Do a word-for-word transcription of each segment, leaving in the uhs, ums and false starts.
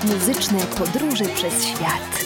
muzyczne podróże przez świat.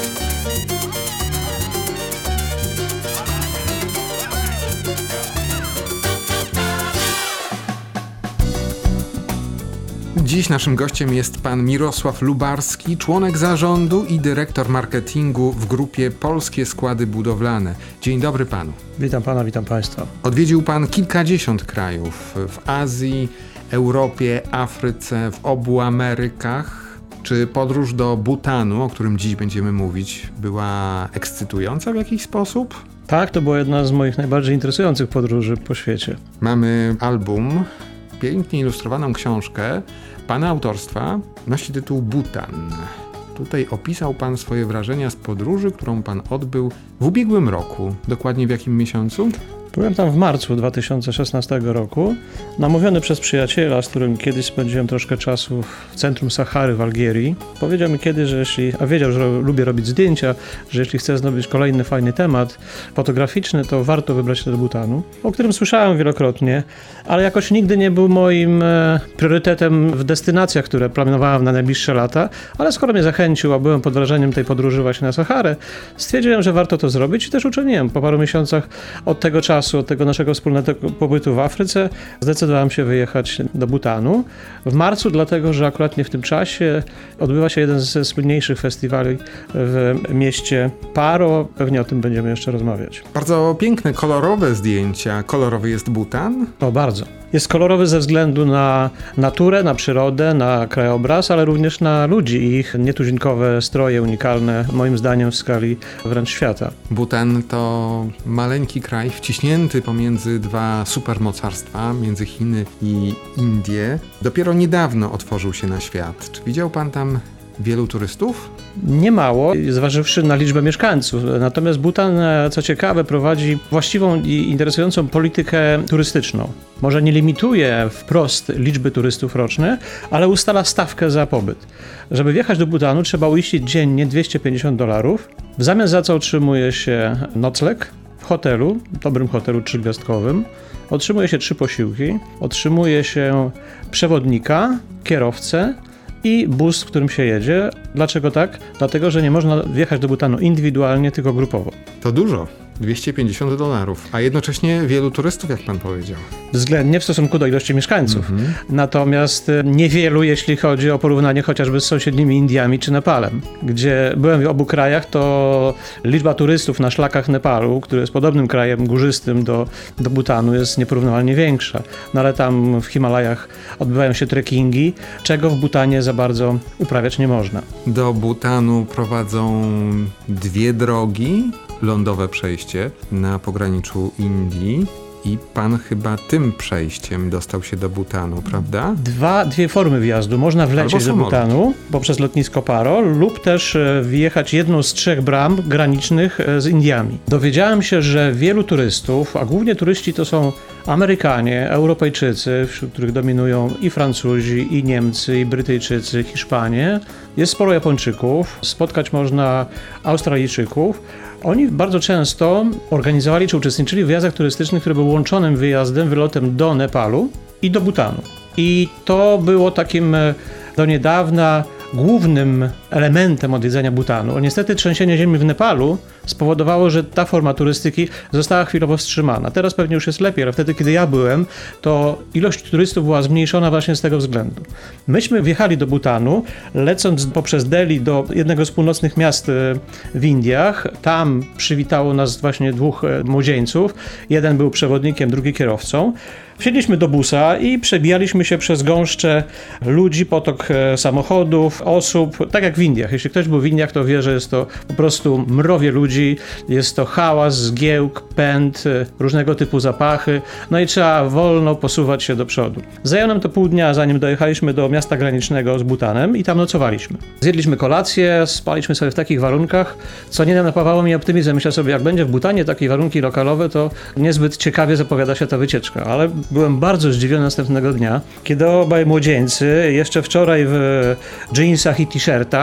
Dziś naszym gościem jest pan Mirosław Lubarski, członek zarządu i dyrektor marketingu w grupie Polskie Składy Budowlane. Dzień dobry panu. Witam pana, witam państwa. Odwiedził pan kilkadziesiąt krajów w Azji, Europie, Afryce, w obu Amerykach. Czy podróż do Butanu, o którym dziś będziemy mówić, była ekscytująca w jakiś sposób? Tak, to była jedna z moich najbardziej interesujących podróży po świecie. Mamy album, pięknie ilustrowaną książkę pana autorstwa, nosi tytuł Butan. Tutaj opisał pan swoje wrażenia z podróży, którą pan odbył w ubiegłym roku. Dokładnie w jakim miesiącu? Byłem tam w marcu dwa tysiące szesnastego roku, namówiony przez przyjaciela, z którym kiedyś spędziłem troszkę czasu w centrum Sahary w Algierii. Powiedział mi kiedyś, że jeśli, a wiedział, że lubię robić zdjęcia, że jeśli chcę zdobyć kolejny fajny temat fotograficzny, to warto wybrać się do Butanu, o którym słyszałem wielokrotnie, ale jakoś nigdy nie był moim e, priorytetem w destynacjach, które planowałem na najbliższe lata, ale skoro mnie zachęcił, a byłem pod wrażeniem tej podróży właśnie na Saharę, stwierdziłem, że warto to zrobić i też uczyniłem. Po paru miesiącach od tego czasu, od tego naszego wspólnego pobytu w Afryce, zdecydowałem się wyjechać do Butanu. W marcu, dlatego, że akurat w tym czasie odbywa się jeden ze słynniejszych festiwali w mieście Paro. Pewnie o tym będziemy jeszcze rozmawiać. Bardzo piękne, kolorowe zdjęcia. Kolorowy jest Butan? O, bardzo. Jest kolorowy ze względu na naturę, na przyrodę, na krajobraz, ale również na ludzi i ich nietuzinkowe stroje unikalne, moim zdaniem w skali wręcz świata. Butan to maleńki kraj wciśnięty pomiędzy dwa supermocarstwa, między Chiny i Indie. Dopiero niedawno otworzył się na świat. Czy widział pan tam wielu turystów? Niemało, zważywszy na liczbę mieszkańców. Natomiast Butan, co ciekawe, prowadzi właściwą i interesującą politykę turystyczną. Może nie limituje wprost liczby turystów rocznych, ale ustala stawkę za pobyt. Żeby wjechać do Butanu, trzeba uiścić dziennie dwieście pięćdziesiąt dolarów, w zamian za co otrzymuje się nocleg w hotelu, dobrym hotelu trzygwiazdkowym, otrzymuje się trzy posiłki, otrzymuje się przewodnika, kierowcę i bus, w którym się jedzie. Dlaczego tak? Dlatego, że nie można wjechać do Butanu indywidualnie, tylko grupowo. To dużo. dwieście pięćdziesiąt dolarów, a jednocześnie wielu turystów, jak pan powiedział. Względnie w stosunku do ilości mieszkańców. Mm-hmm. Natomiast niewielu, jeśli chodzi o porównanie chociażby z sąsiednimi Indiami czy Nepalem, gdzie byłem w obu krajach, to liczba turystów na szlakach Nepalu, który jest podobnym krajem górzystym do, do Butanu, jest nieporównywalnie większa. No ale tam w Himalajach odbywają się trekkingi, czego w Butanie za bardzo uprawiać nie można. Do Butanu prowadzą dwie drogi. Lądowe przejście na pograniczu Indii i pan chyba tym przejściem dostał się do Butanu, prawda? Dwa, dwie formy wjazdu. Można wlecieć do Butanu poprzez lotnisko Paro lub też wjechać jedną z trzech bram granicznych z Indiami. Dowiedziałem się, że wielu turystów, a głównie turyści to są Amerykanie, Europejczycy, wśród których dominują i Francuzi, i Niemcy, i Brytyjczycy, Hiszpanie. Jest sporo Japończyków, spotkać można Australijczyków. Oni bardzo często organizowali czy uczestniczyli w wyjazdach turystycznych, które były łączonym wyjazdem, wylotem do Nepalu i do Butanu. I to było takim do niedawna głównym elementem odwiedzania Butanu. Niestety trzęsienie ziemi w Nepalu spowodowało, że ta forma turystyki została chwilowo wstrzymana. Teraz pewnie już jest lepiej, ale wtedy, kiedy ja byłem, to ilość turystów była zmniejszona właśnie z tego względu. Myśmy wjechali do Butanu, lecąc poprzez Delhi do jednego z północnych miast w Indiach. Tam przywitało nas właśnie dwóch młodzieńców. Jeden był przewodnikiem, drugi kierowcą. Wsiedliśmy do busa i przebijaliśmy się przez gąszcze ludzi, potok samochodów, osób, tak jak w Indiach. Jeśli ktoś był w Indiach, to wie, że jest to po prostu mrowie ludzi, jest to hałas, zgiełk, pęd, różnego typu zapachy, no i trzeba wolno posuwać się do przodu. Zajęło nam to pół dnia, zanim dojechaliśmy do miasta granicznego z Butanem i tam nocowaliśmy. Zjedliśmy kolację, spaliśmy sobie w takich warunkach, co nie napawało mi optymizmem. Myślę sobie, jak będzie w Butanie takie warunki lokalowe, to niezbyt ciekawie zapowiada się ta wycieczka, ale byłem bardzo zdziwiony następnego dnia, kiedy obaj młodzieńcy jeszcze wczoraj w dżinsach i t-shirtach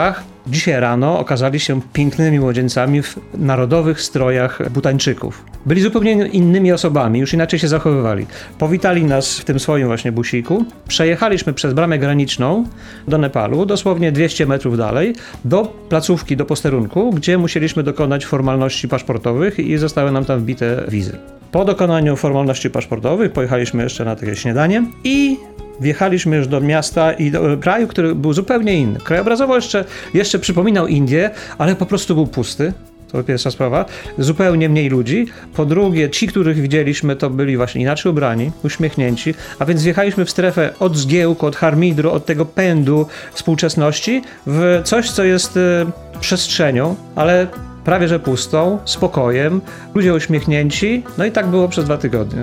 Dzisiaj rano okazali się pięknymi młodzieńcami w narodowych strojach Butańczyków. Byli zupełnie innymi osobami, już inaczej się zachowywali. Powitali nas w tym swoim właśnie busiku. Przejechaliśmy przez bramę graniczną do Nepalu, dosłownie dwieście metrów dalej, do placówki, do posterunku, gdzie musieliśmy dokonać formalności paszportowych i zostały nam tam wbite wizy. Po dokonaniu formalności paszportowych pojechaliśmy jeszcze na takie śniadanie i wjechaliśmy już do miasta i do kraju, który był zupełnie inny. Krajobrazowo jeszcze, jeszcze przypominał Indię, ale po prostu był pusty. To pierwsza sprawa. Zupełnie mniej ludzi. Po drugie, ci, których widzieliśmy, to byli właśnie inaczej ubrani, uśmiechnięci, a więc wjechaliśmy w strefę od zgiełku, od harmidru, od tego pędu współczesności w coś, co jest y, przestrzenią, ale prawie że pustą, spokojem, ludzie uśmiechnięci, no i tak było przez dwa tygodnie.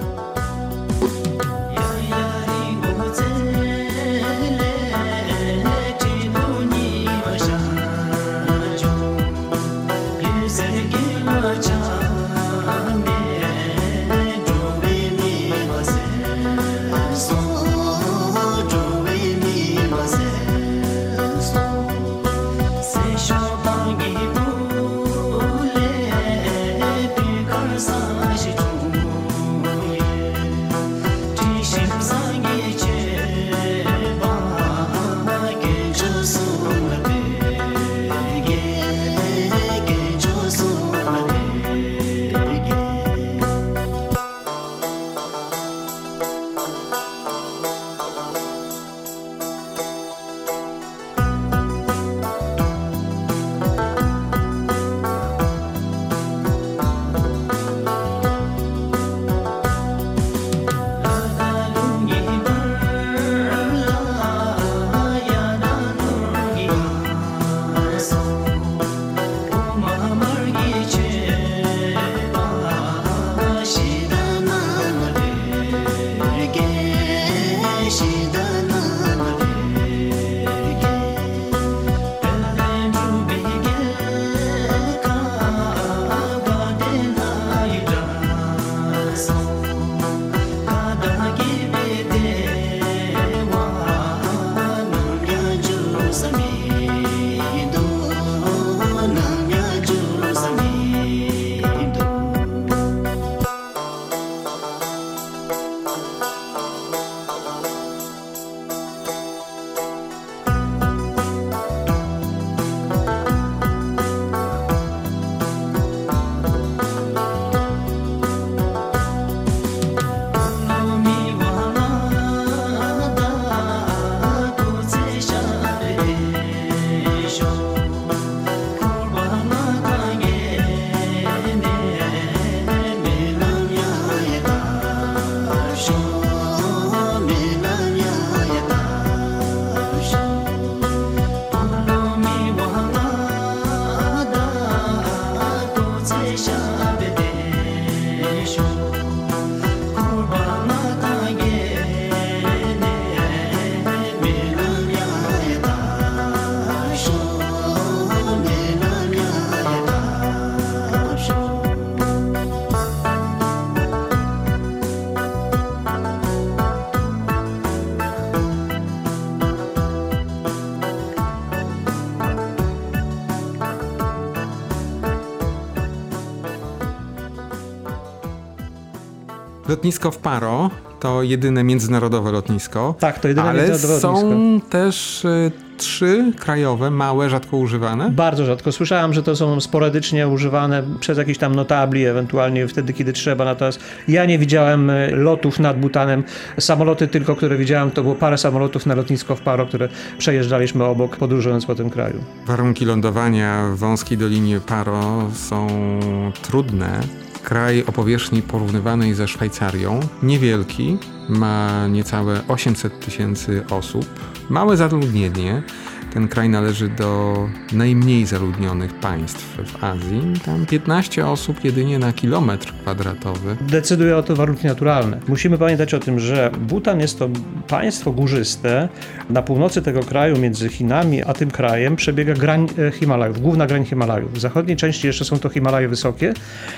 Lotnisko w Paro to jedyne międzynarodowe lotnisko. Tak, to jedyne ale międzynarodowe są lotnisko. też y, trzy krajowe, małe, rzadko używane. Bardzo rzadko. Słyszałem, że to są sporadycznie używane przez jakiś tam notabli, ewentualnie wtedy, kiedy trzeba. Natomiast ja nie widziałem lotów nad Butanem. Samoloty tylko, które widziałem, to było parę samolotów na lotnisko w Paro, które przejeżdżaliśmy obok, podróżując po tym kraju. Warunki lądowania w wąskiej dolinie Paro są trudne. Kraj o powierzchni porównywanej ze Szwajcarią, niewielki, ma niecałe osiemset tysięcy osób, małe zaludnienie. Ten kraj należy do najmniej zaludnionych państw w Azji. Tam piętnaście osób jedynie na kilometr kwadratowy. Decyduje o to warunki naturalne. Musimy pamiętać o tym, że Butan jest to państwo górzyste. Na północy tego kraju, między Chinami a tym krajem, przebiega grań Himalajów, główna grań Himalajów. W zachodniej części jeszcze są to Himalaje wysokie.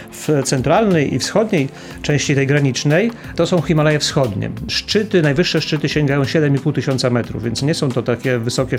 W centralnej i wschodniej części tej granicznej to są Himalaje wschodnie. Szczyty, najwyższe szczyty sięgają siedem i pół tysiąca metrów, więc nie są to takie wysokie szczyty jak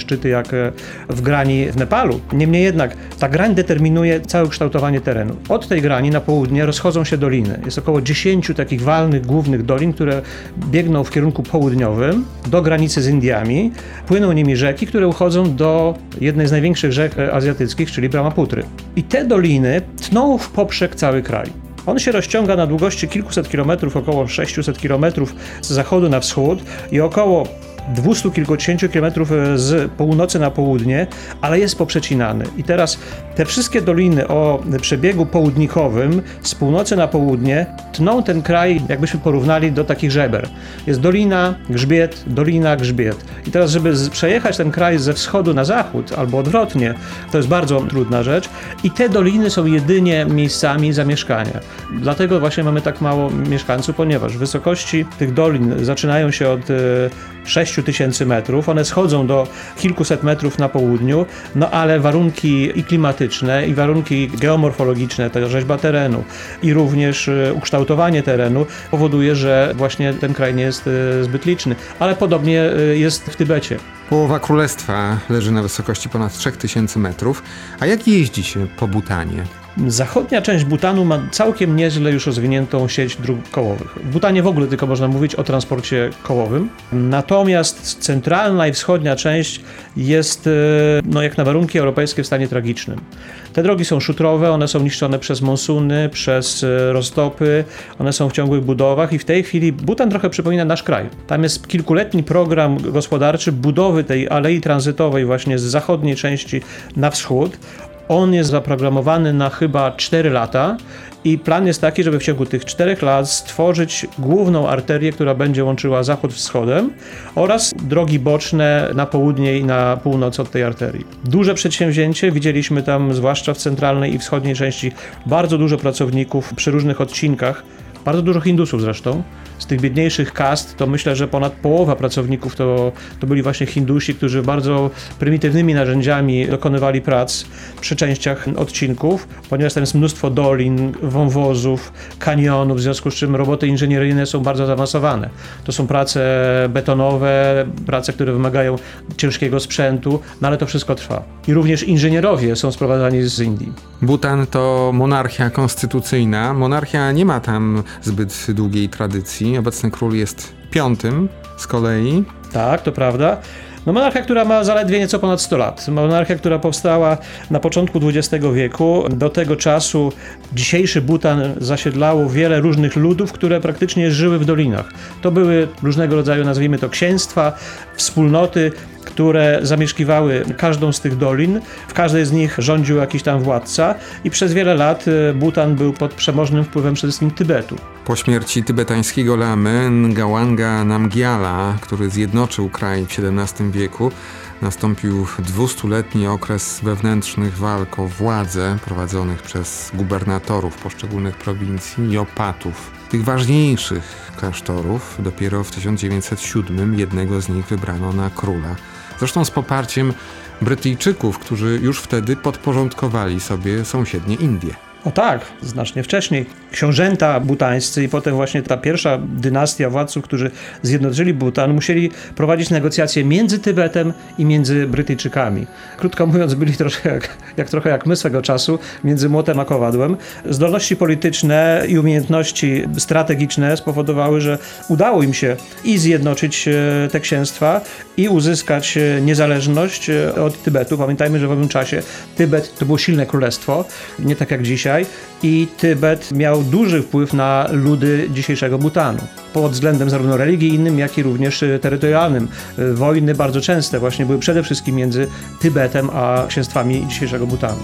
jak w grani w Nepalu. Niemniej jednak ta grań determinuje całe kształtowanie terenu. Od tej grani na południe rozchodzą się doliny. Jest około dziesięciu takich walnych, głównych dolin, które biegną w kierunku południowym do granicy z Indiami. Płyną nimi rzeki, które uchodzą do jednej z największych rzek azjatyckich, czyli Brahmaputry. I te doliny tną w poprzek cały kraj. On się rozciąga na długości kilkuset kilometrów, około sześciuset kilometrów z zachodu na wschód i około dwustu kilkudziesięciu kilometrów z północy na południe, ale jest poprzecinany. I teraz te wszystkie doliny o przebiegu południkowym z północy na południe tną ten kraj, jakbyśmy porównali do takich żeber. Jest dolina, grzbiet, dolina, grzbiet. I teraz, żeby przejechać ten kraj ze wschodu na zachód, albo odwrotnie, to jest bardzo trudna rzecz. I te doliny są jedynie miejscami zamieszkania. Dlatego właśnie mamy tak mało mieszkańców, ponieważ wysokości tych dolin zaczynają się od sześciu tysięcy metrów, one schodzą do kilkuset metrów na południu, no ale warunki i klimatyczne, i warunki geomorfologiczne, ta rzeźba terenu i również ukształtowanie terenu powoduje, że właśnie ten kraj nie jest zbyt liczny, ale podobnie jest w Tybecie. Połowa królestwa leży na wysokości ponad trzech tysięcy metrów, a jak jeździ się po Butanie? Zachodnia część Butanu ma całkiem nieźle już rozwiniętą sieć dróg kołowych. W Butanie w ogóle tylko można mówić o transporcie kołowym. Natomiast centralna i wschodnia część jest, no jak na warunki europejskie, w stanie tragicznym. Te drogi są szutrowe, one są niszczone przez monsuny, przez roztopy, one są w ciągłych budowach i w tej chwili Butan trochę przypomina nasz kraj. Tam jest kilkuletni program gospodarczy budowy tej alei tranzytowej właśnie z zachodniej części na wschód. On jest zaprogramowany na chyba cztery lata i plan jest taki, żeby w ciągu tych czterech lat stworzyć główną arterię, która będzie łączyła zachód z wschodem oraz drogi boczne na południe i na północ od tej arterii. Duże przedsięwzięcie, widzieliśmy tam zwłaszcza w centralnej i wschodniej części bardzo dużo pracowników przy różnych odcinkach, bardzo dużo Hindusów zresztą. Z tych biedniejszych kast to myślę, że ponad połowa pracowników to, to byli właśnie Hindusi, którzy bardzo prymitywnymi narzędziami dokonywali prac przy częściach odcinków, ponieważ tam jest mnóstwo dolin, wąwozów, kanionów, w związku z czym roboty inżynieryjne są bardzo zaawansowane. To są prace betonowe, prace, które wymagają ciężkiego sprzętu, no ale to wszystko trwa. I również inżynierowie są sprowadzani z Indii. Butan to monarchia konstytucyjna. Monarchia nie ma tam zbyt długiej tradycji. Obecny król jest piątym z kolei. Tak, to prawda. No monarchia, która ma zaledwie nieco ponad sto lat. Monarchia, która powstała na początku dwudziestego wieku. Do tego czasu dzisiejszy Butan zasiedlało wiele różnych ludów, które praktycznie żyły w dolinach. To były różnego rodzaju, nazwijmy to, księstwa, wspólnoty, które zamieszkiwały każdą z tych dolin. W każdej z nich rządził jakiś tam władca i przez wiele lat Butan był pod przemożnym wpływem przede wszystkim Tybetu. Po śmierci tybetańskiego lamy Ngawanga Namgyala, który zjednoczył kraj w siedemnastym wieku, nastąpił dwustuletni okres wewnętrznych walk o władzę prowadzonych przez gubernatorów poszczególnych prowincji i opatów. Tych ważniejszych klasztorów dopiero w tysiąc dziewięćset siódmym jednego z nich wybrano na króla. Zresztą z poparciem Brytyjczyków, którzy już wtedy podporządkowali sobie sąsiednie Indie. O tak, znacznie wcześniej. Książęta butańscy i potem właśnie ta pierwsza dynastia władców, którzy zjednoczyli Butan, musieli prowadzić negocjacje między Tybetem i między Brytyjczykami. Krótko mówiąc, byli troszkę jak, jak, trochę jak my swego czasu, między młotem a kowadłem. Zdolności polityczne i umiejętności strategiczne spowodowały, że udało im się i zjednoczyć te księstwa, i uzyskać niezależność od Tybetu. Pamiętajmy, że w owym czasie Tybet to było silne królestwo, nie tak jak dzisiaj, i Tybet miał duży wpływ na ludy dzisiejszego Butanu. Pod względem zarówno religijnym, jak i również terytorialnym. Wojny bardzo częste właśnie były przede wszystkim między Tybetem a księstwami dzisiejszego Butanu.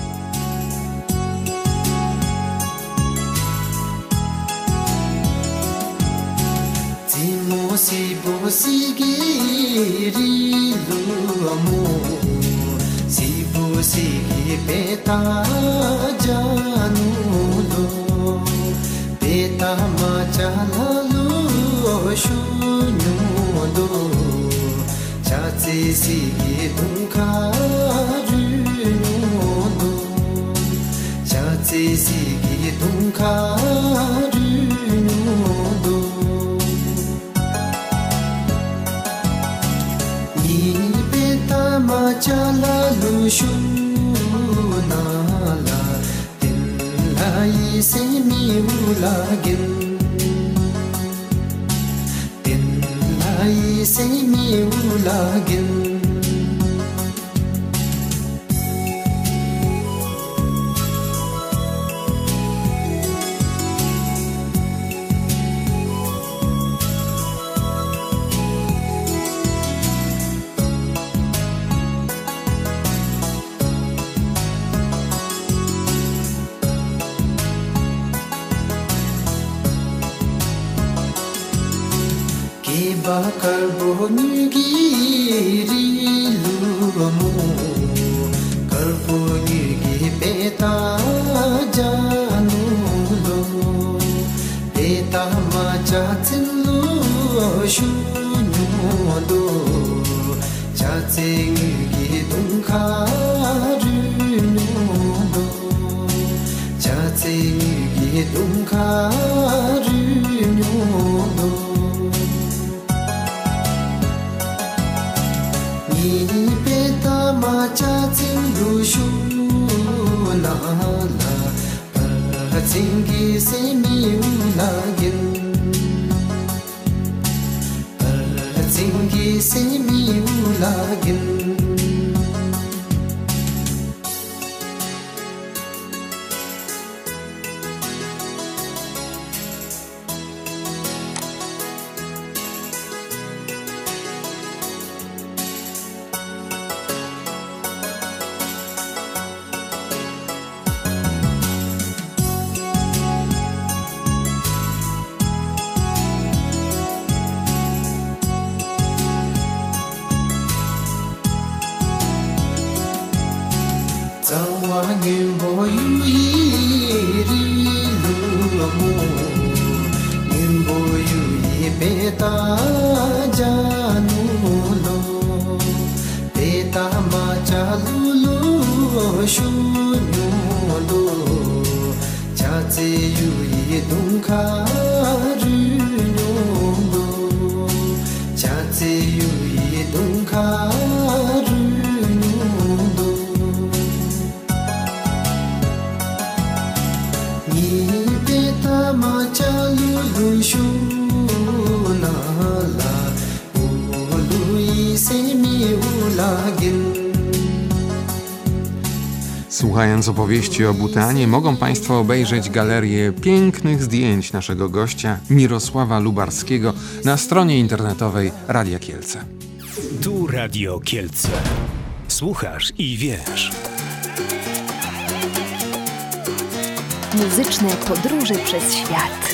Sigi beta janu lo beta machala lo shunyu do chachi sigi dunkha rinu do chachi sigi dunkha rinu do ni beta chala lushu nala tilai se mi ulagin tilai se mi ulagin bakar bongi rilumu karboni gi beta janulo beta macha tlu shunyudo chateng gi dunkha runudo chateng gi dunkha runudo Peta macha tsingu shu la la par tsingi se mi ulagin par tsingi se mi ulagin Nimbo yu iri lumu Nimbo yu i beta janulo Beta macha lulu shunyulo Chatse yu i dunkha runyulo Chatse yu i dunkha Słuchając opowieści o Butanie, mogą Państwo obejrzeć galerię pięknych zdjęć naszego gościa Mirosława Lubarskiego na stronie internetowej Radia Kielce. Tu Radio Kielce. Słuchasz i wiesz. Muzyczne podróże przez świat.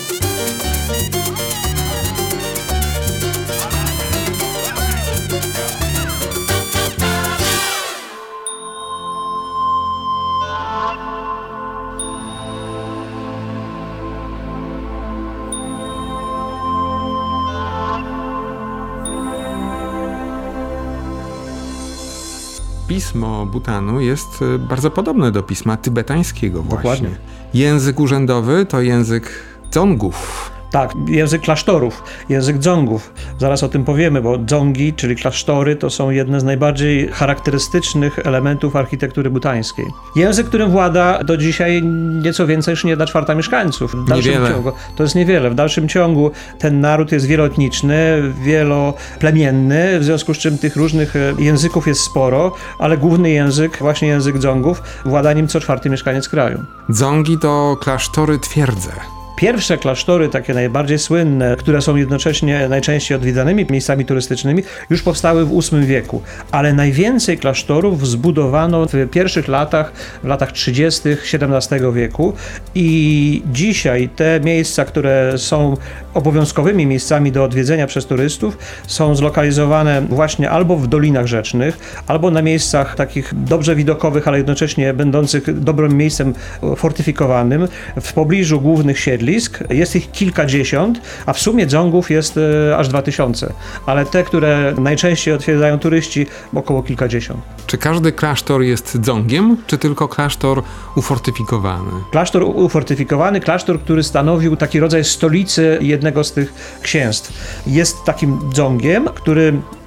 Pismo Butanu jest bardzo podobne do pisma tybetańskiego właśnie. Dokładnie. Język urzędowy to język dzongów. Tak, język klasztorów, język dzongów. Zaraz o tym powiemy, bo dzongi, czyli klasztory, to są jedne z najbardziej charakterystycznych elementów architektury butańskiej. Język, którym włada do dzisiaj nieco więcej niż jedna czwarta mieszkańców. W dalszym niewiele. ciągu, to jest niewiele. W dalszym ciągu ten naród jest wieloetniczny, wieloplemienny, w związku z czym tych różnych języków jest sporo, ale główny język, właśnie język dzongów, włada nim co czwarty mieszkaniec kraju. Dzongi to klasztory twierdze. Pierwsze klasztory, takie najbardziej słynne, które są jednocześnie najczęściej odwiedzanymi miejscami turystycznymi, już powstały w ósmym wieku, ale najwięcej klasztorów zbudowano w pierwszych latach, w latach trzydziestych siedemnastego wieku i dzisiaj te miejsca, które są obowiązkowymi miejscami do odwiedzenia przez turystów, są zlokalizowane właśnie albo w dolinach rzecznych, albo na miejscach takich dobrze widokowych, ale jednocześnie będących dobrym miejscem fortyfikowanym, w pobliżu głównych siedlisk. Jest ich kilkadziesiąt, a w sumie dzongów jest e, aż dwa tysiące, ale te, które najczęściej odwiedzają turyści, około kilkadziesiąt. Czy każdy klasztor jest dzongiem, czy tylko klasztor ufortyfikowany? Klasztor ufortyfikowany, klasztor, który stanowił taki rodzaj stolicy jednego z tych księstw. Jest takim dzongiem, który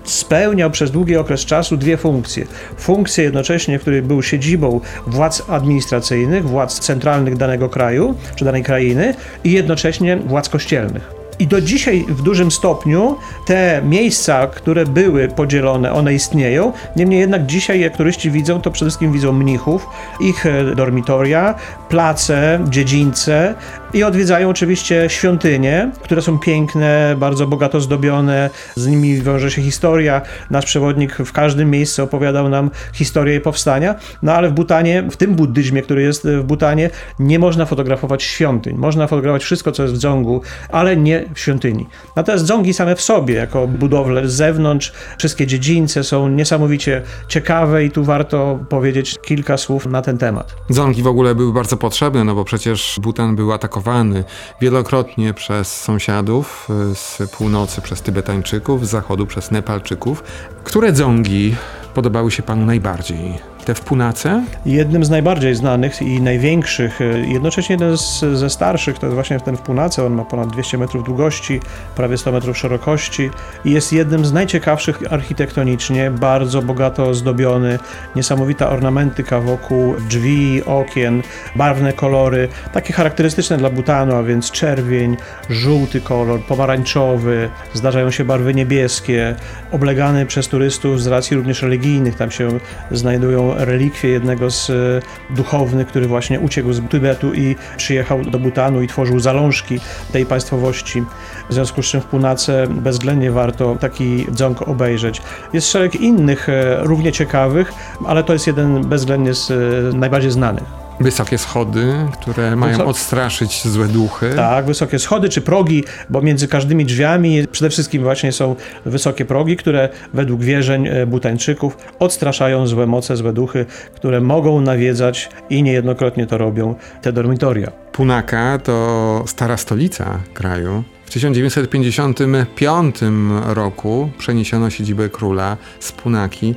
spełniał przez długi okres czasu dwie funkcje. Funkcję jednocześnie, w której był siedzibą władz administracyjnych, władz centralnych danego kraju, czy danej krainy i jednocześnie władz kościelnych. I do dzisiaj w dużym stopniu te miejsca, które były podzielone, one istnieją. Niemniej jednak dzisiaj, jak turyści widzą, to przede wszystkim widzą mnichów, ich dormitoria, place, dziedzińce i odwiedzają oczywiście świątynie, które są piękne, bardzo bogato zdobione, z nimi wiąże się historia. Nasz przewodnik w każdym miejscu opowiadał nam historię jej powstania, no ale w Butanie, w tym buddyzmie, który jest w Butanie, nie można fotografować świątyń. Można fotografować wszystko, co jest w dzongu, ale nie w świątyni. Natomiast dzongi same w sobie, jako budowle z zewnątrz, wszystkie dziedzińce są niesamowicie ciekawe i tu warto powiedzieć kilka słów na ten temat. Dzongi w ogóle były bardzo potrzebne, no bo przecież Butan był atakowany wielokrotnie przez sąsiadów z północy, przez Tybetańczyków, z zachodu przez Nepalczyków. Które dzongi podobały się panu najbardziej? Te w Punace? Jednym z najbardziej znanych i największych, jednocześnie jeden z, ze starszych, to jest właśnie ten w Punace. On ma ponad dwieście metrów długości, prawie sto metrów szerokości i jest jednym z najciekawszych architektonicznie, bardzo bogato zdobiony, niesamowita ornamentyka wokół drzwi, okien, barwne kolory, takie charakterystyczne dla Butanu, a więc czerwień, żółty kolor, pomarańczowy, zdarzają się barwy niebieskie, oblegany przez turystów z racji również religijnych, tam się znajdują relikwie jednego z duchownych, który właśnie uciekł z Tybetu i przyjechał do Butanu i tworzył zalążki tej państwowości. W związku z czym w Punace bezwzględnie warto taki dzong obejrzeć. Jest szereg innych równie ciekawych, ale to jest jeden bezwzględnie z najbardziej znanych. Wysokie schody, które mają Wysok... odstraszyć złe duchy. Tak, wysokie schody czy progi, bo między każdymi drzwiami przede wszystkim właśnie są wysokie progi, które według wierzeń Butańczyków odstraszają złe moce, złe duchy, które mogą nawiedzać i niejednokrotnie to robią te dormitoria. Punaka to stara stolica kraju. W tysiąc dziewięćset pięćdziesiątym piątym roku przeniesiono siedzibę króla z Punaki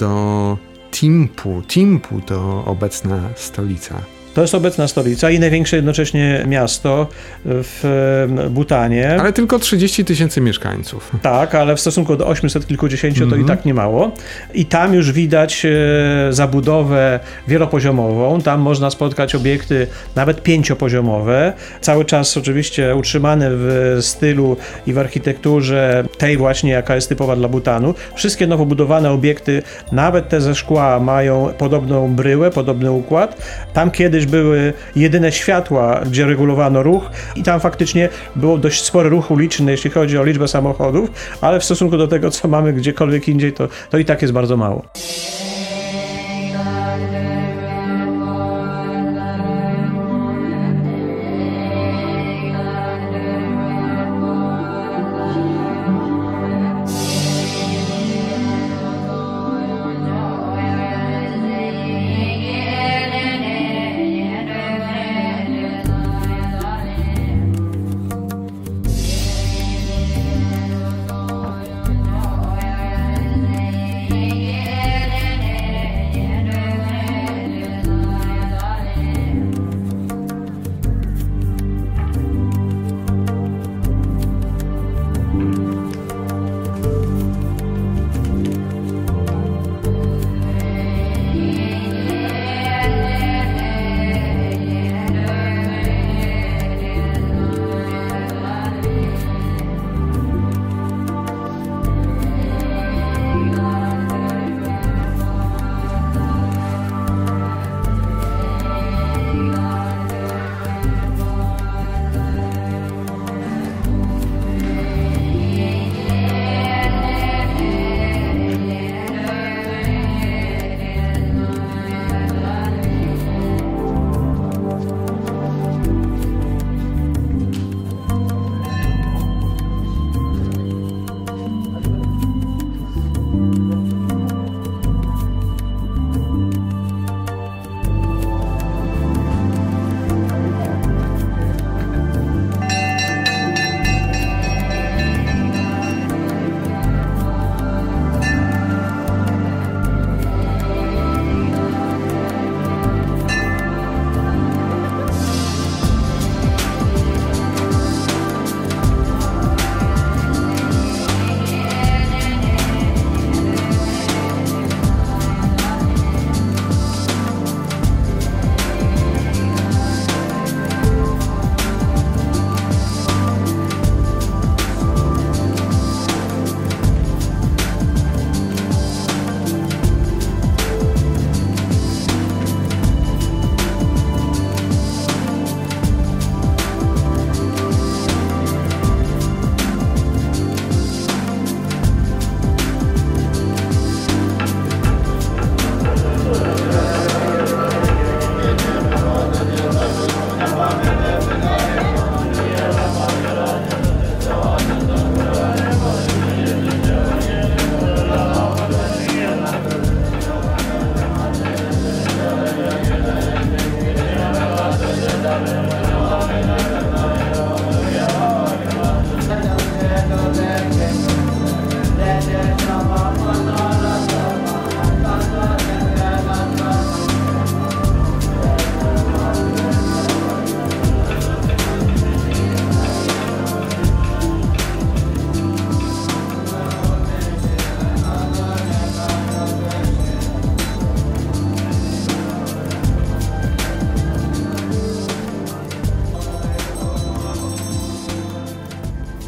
do Thimphu. Thimphu to obecna stolica. To jest obecna stolica i największe jednocześnie miasto w Butanie. Ale tylko trzydzieści tysięcy mieszkańców. Tak, ale w stosunku do ośmiuset kilkudziesięciu to mm-hmm. i tak nie mało. I tam już widać zabudowę wielopoziomową. Tam można spotkać obiekty nawet pięciopoziomowe. Cały czas oczywiście utrzymane w stylu i w architekturze tej właśnie, jaka jest typowa dla Butanu. Wszystkie nowo budowane obiekty, nawet te ze szkła, mają podobną bryłę, podobny układ. Tam kiedyś były jedyne światła, gdzie regulowano ruch i tam faktycznie było dość spory ruch uliczny, jeśli chodzi o liczbę samochodów, ale w stosunku do tego, co mamy gdziekolwiek indziej, to, to i tak jest bardzo mało.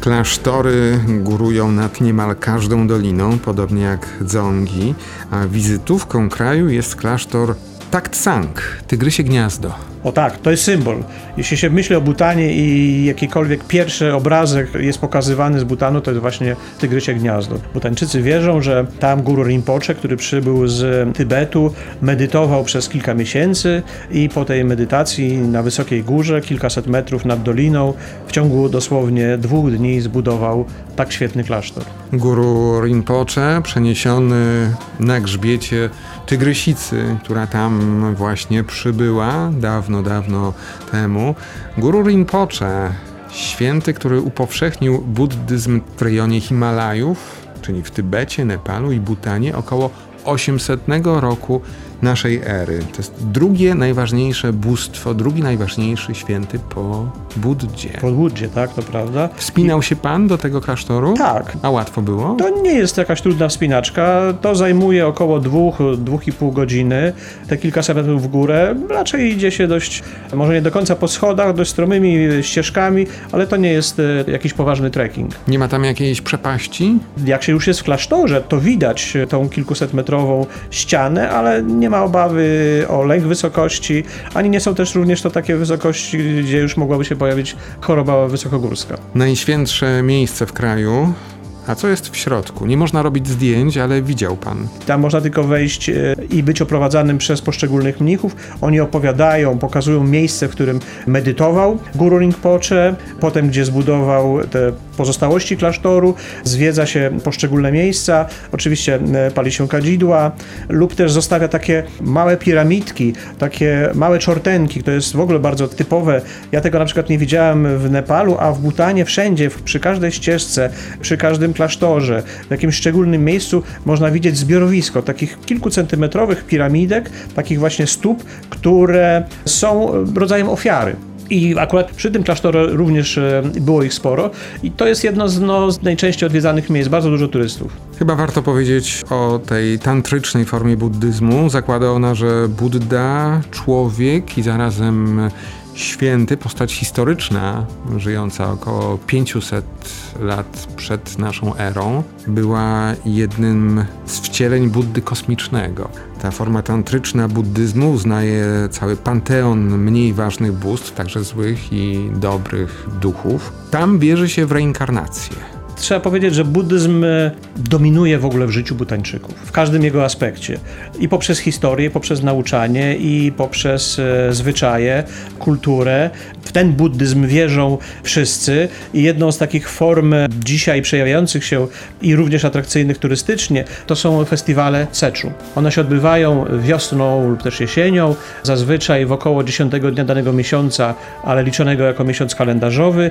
Klasztory górują nad niemal każdą doliną, podobnie jak dzongi, a wizytówką kraju jest klasztor Taktsang, Tygrysie Gniazdo. O tak, to jest symbol. Jeśli się myśli o Butanie i jakikolwiek pierwszy obrazek jest pokazywany z Butanu, to jest właśnie Tygrysie Gniazdo. Butańczycy wierzą, że tam Guru Rinpoche, który przybył z Tybetu, medytował przez kilka miesięcy i po tej medytacji na wysokiej górze, kilkaset metrów nad doliną, w ciągu dosłownie dwóch dni zbudował tak świetny klasztor. Guru Rinpoche przeniesiony na grzbiecie tygrysicy, która tam właśnie przybyła dawno, dawno temu. Guru Rinpoche, święty, który upowszechnił buddyzm w rejonie Himalajów, czyli w Tybecie, Nepalu i Butanie około osiemsetnego roku naszej ery. To jest drugie najważniejsze bóstwo, drugi najważniejszy święty po Buddzie. Po Buddzie, tak, to prawda. Wspinał się pan do tego klasztoru? Tak. A łatwo było? To nie jest jakaś trudna wspinaczka, to zajmuje około dwóch, dwóch i pół godziny, te kilkaset metrów w górę. Raczej idzie się dość, może nie do końca po schodach, dość stromymi ścieżkami, ale to nie jest e, jakiś poważny trekking. Nie ma tam jakiejś przepaści? Jak się już jest w klasztorze, to widać tą kilkusetmetrową ścianę, ale nie ma obawy o lęk wysokości, ani nie są też również to takie wysokości, gdzie już mogłaby się pojawić choroba wysokogórska. Najświętsze miejsce w kraju. A co jest w środku? Nie można robić zdjęć, ale widział pan. Tam można tylko wejść i być oprowadzanym przez poszczególnych mnichów. Oni opowiadają, pokazują miejsce, w którym medytował Guru Rinpoche, potem gdzie zbudował te pozostałości klasztoru, zwiedza się poszczególne miejsca, oczywiście pali się kadzidła lub też zostawia takie małe piramidki, takie małe czortenki, to jest w ogóle bardzo typowe. Ja tego na przykład nie widziałem w Nepalu, a w Butanie wszędzie, przy każdej ścieżce, przy każdym klasztorze, w jakimś szczególnym miejscu można widzieć zbiorowisko takich kilkucentymetrowych piramidek, takich właśnie stóp, które są rodzajem ofiary. I akurat przy tym klasztorze również było ich sporo i to jest jedno z, no, z najczęściej odwiedzanych miejsc, bardzo dużo turystów. Chyba warto powiedzieć o tej tantrycznej formie buddyzmu. Zakłada ona, że Buddha, człowiek i zarazem święty, postać historyczna, żyjąca około pięćset lat przed naszą erą, była jednym z wcieleń Buddy kosmicznego. Ta forma tantryczna buddyzmu uznaje cały panteon mniej ważnych bóstw, także złych i dobrych duchów. Tam wierzy się w reinkarnację. Trzeba powiedzieć, że buddyzm dominuje w ogóle w życiu Butańczyków, w każdym jego aspekcie. I poprzez historię, poprzez nauczanie, i poprzez e, zwyczaje, kulturę. W ten buddyzm wierzą wszyscy i jedną z takich form dzisiaj przejawiających się i również atrakcyjnych turystycznie to są festiwale seczu. One się odbywają wiosną lub też jesienią, zazwyczaj w około dziesiątego dnia danego miesiąca, ale liczonego jako miesiąc kalendarzowy.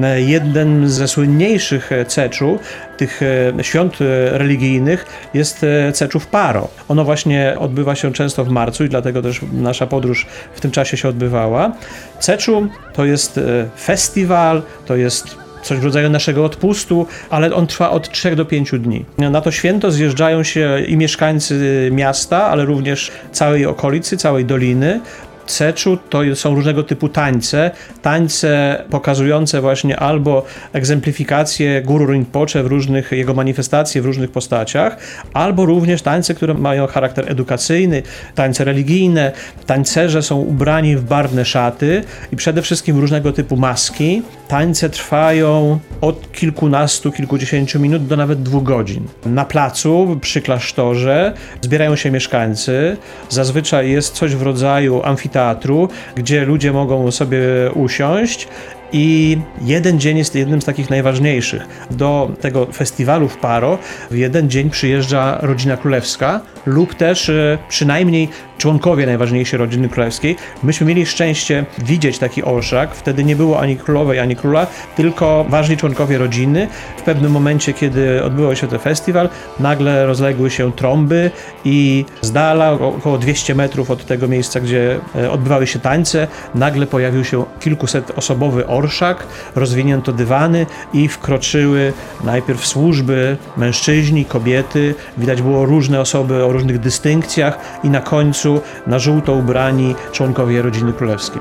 Jeden ze słynniejszych seczu, tych świąt religijnych jest seczu w Paro. Ono właśnie odbywa się często w marcu i dlatego też nasza podróż w tym czasie się odbywała. Seczu to jest festiwal, to jest coś w rodzaju naszego odpustu, ale on trwa od trzech do pięciu dni. Na to święto zjeżdżają się i mieszkańcy miasta, ale również całej okolicy, całej doliny. Seczu to są różnego typu tańce, tańce pokazujące właśnie albo egzemplifikację Guru Rinpoche w różnych jego manifestacjach, w różnych postaciach, albo również tańce, które mają charakter edukacyjny, tańce religijne. Tańcerze są ubrani w barwne szaty i przede wszystkim w różnego typu maski. Tańce trwają od kilkunastu, kilkudziesięciu minut do nawet dwóch godzin. Na placu przy klasztorze zbierają się mieszkańcy. Zazwyczaj jest coś w rodzaju amfiteatru, gdzie ludzie mogą sobie usiąść. I jeden dzień jest jednym z takich najważniejszych. Do tego festiwalu w Paro w jeden dzień przyjeżdża rodzina królewska lub też e, przynajmniej członkowie najważniejszej rodziny królewskiej. Myśmy mieli szczęście widzieć taki orszak. Wtedy nie było ani królowej, ani króla, tylko ważni członkowie rodziny. W pewnym momencie, kiedy odbywał się ten festiwal, nagle rozległy się trąby i z dala, około dwieście metrów od tego miejsca, gdzie odbywały się tańce, nagle pojawił się kilkusetosobowy orszak, rozwinięto dywany i wkroczyły najpierw służby, mężczyźni, kobiety. Widać było różne osoby o różnych dystynkcjach i na końcu na żółto ubrani członkowie rodziny królewskiej.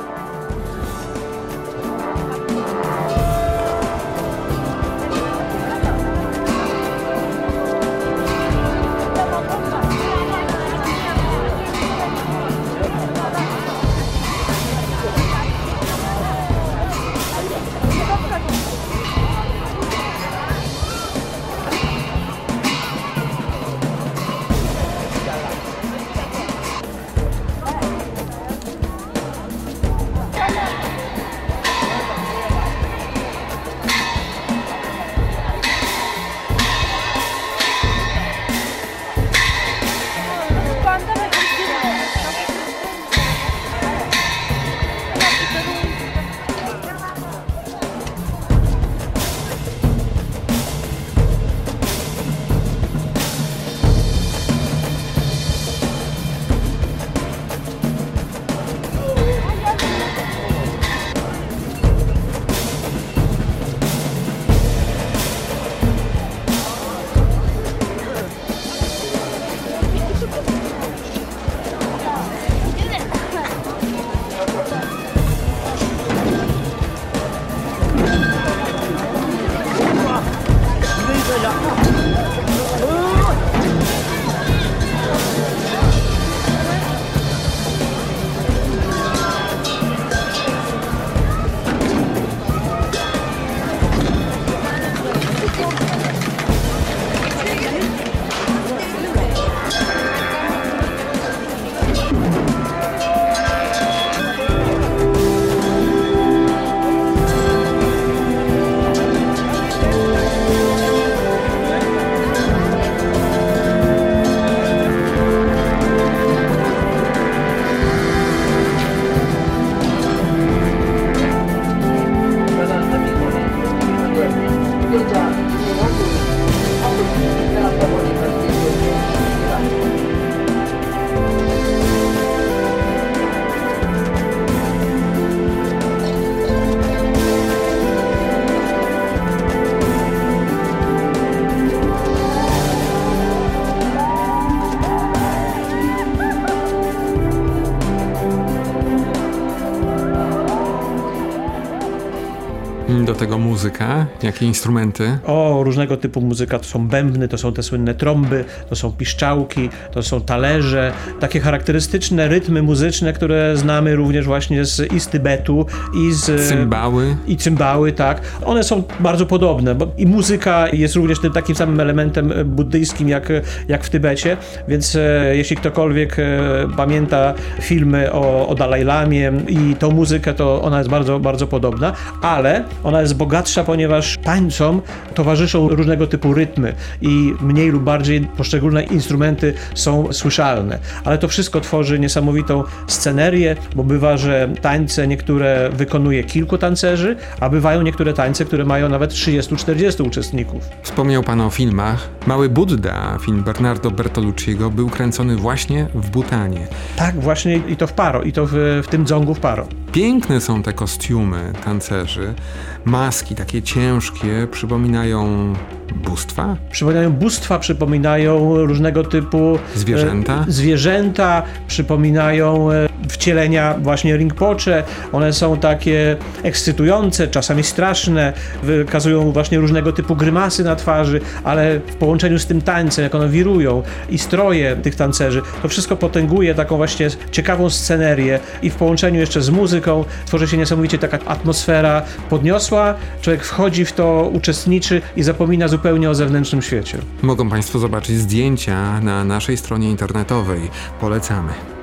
tego muzyka? Jakie instrumenty? O, różnego typu muzyka. To są bębny, to są te słynne trąby, to są piszczałki, to są talerze. Takie charakterystyczne rytmy muzyczne, które znamy również właśnie z, i z Tybetu, i z... Cymbały. I cymbały, tak. One są bardzo podobne, bo i muzyka jest również tym takim samym elementem buddyjskim jak, jak w Tybecie, więc e, jeśli ktokolwiek e, pamięta filmy o, o Dalaj Lamie i tą muzykę, to ona jest bardzo, bardzo podobna, ale ona jest bogatsza, ponieważ tańcom towarzyszą różnego typu rytmy i mniej lub bardziej poszczególne instrumenty są słyszalne. Ale to wszystko tworzy niesamowitą scenerię, bo bywa, że tańce niektóre wykonuje kilku tancerzy, a bywają niektóre tańce, które mają nawet trzydziestu czterdziestu uczestników. Wspomniał pan o filmach. Mały Budda, film Bernardo Bertolucciego, był kręcony właśnie w Butanie. Tak, właśnie i to w Paro, i to w, w tym dzongu w Paro. Piękne są te kostiumy tancerzy. Maski takie ciężkie przypominają bóstwa? Przypominają bóstwa, przypominają różnego typu zwierzęta, e, zwierzęta przypominają e, wcielenia właśnie Rinpoche. One są takie ekscytujące, czasami straszne, wykazują właśnie różnego typu grymasy na twarzy, ale w połączeniu z tym tańcem, jak one wirują i stroje tych tancerzy, to wszystko potęguje taką właśnie ciekawą scenerię i w połączeniu jeszcze z muzyką tworzy się niesamowicie taka atmosfera podniosła. Człowiek wchodzi w to, uczestniczy i zapomina zupełnie o zewnętrznym świecie. Mogą państwo zobaczyć zdjęcia na naszej stronie internetowej. Polecamy.